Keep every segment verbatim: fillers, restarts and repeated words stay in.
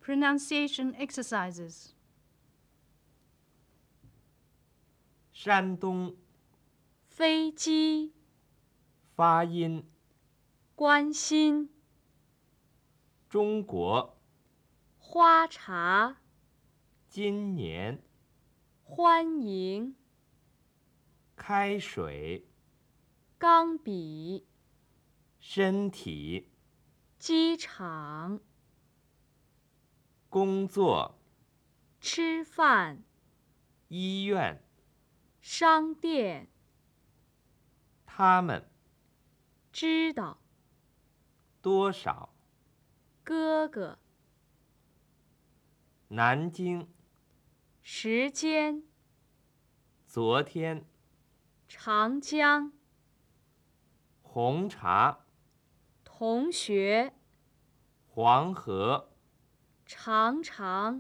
Pronunciation exercises. 山东飞机， 发音， 关心， 中国花茶， 今年欢迎， 开水钢笔， 身体机场， 工作吃饭， 医院商店， 他们知道， 多少哥哥， 南京时间， 昨天长江， 红茶同学， 黄河常常，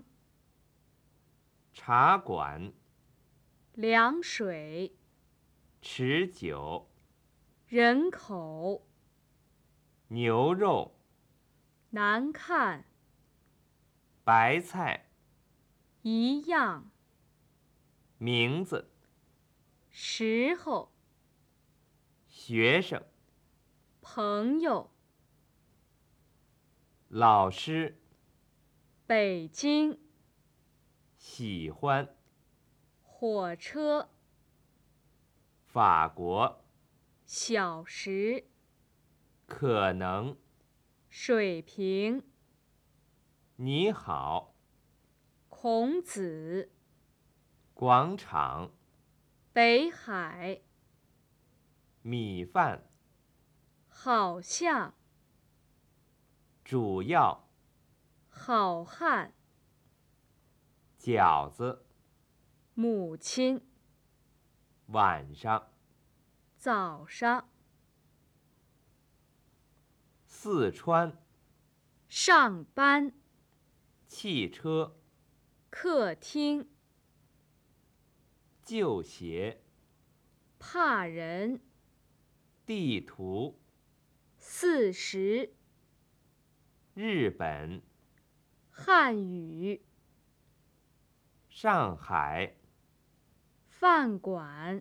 茶馆凉水， 持久人口， 牛肉难看， 白菜一样， 名字时候， 学生朋友， 老师北京， 喜欢火车， 法国小时， 可能水平， 你好孔子， 广场北海， 米饭好像， 主要好汉， 饺子母亲， 晚上早上， 四川上班， 汽车客厅， 旧鞋怕人， 地图四十， 日本汉语， 上海饭馆，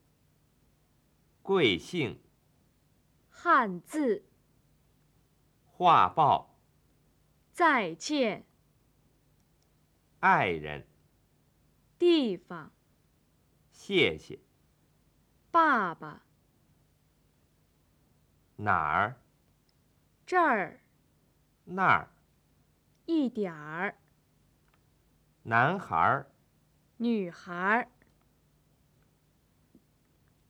贵姓汉字， 画报再见， 爱人地方， 谢谢爸爸， 哪儿这儿， 那儿一点儿， 男孩儿女孩儿。